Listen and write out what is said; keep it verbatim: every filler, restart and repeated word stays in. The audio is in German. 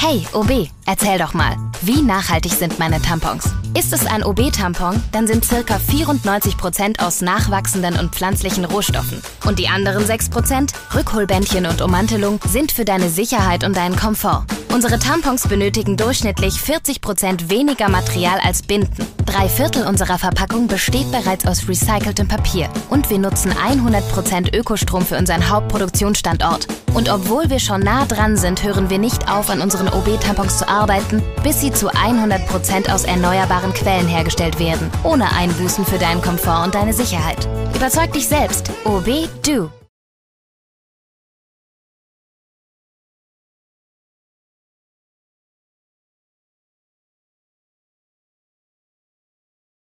Hey, O B, erzähl doch mal, wie nachhaltig sind meine Tampons? Ist es ein O B-Tampon, dann sind ca. vierundneunzig Prozent aus nachwachsenden und pflanzlichen Rohstoffen. Und die anderen sechs Prozent, Rückholbändchen und Ummantelung, sind für deine Sicherheit und deinen Komfort. Unsere Tampons benötigen durchschnittlich vierzig Prozent weniger Material als Binden. Drei Viertel unserer Verpackung besteht bereits aus recyceltem Papier. Und wir nutzen hundert Prozent Ökostrom für unseren Hauptproduktionsstandort. Und obwohl wir schon nah dran sind, hören wir nicht auf, an unseren O B-Tampons zu arbeiten, bis sie zu hundert Prozent aus erneuerbaren Quellen hergestellt werden, ohne Einbußen für deinen Komfort und deine Sicherheit. Überzeug dich selbst. O B, do.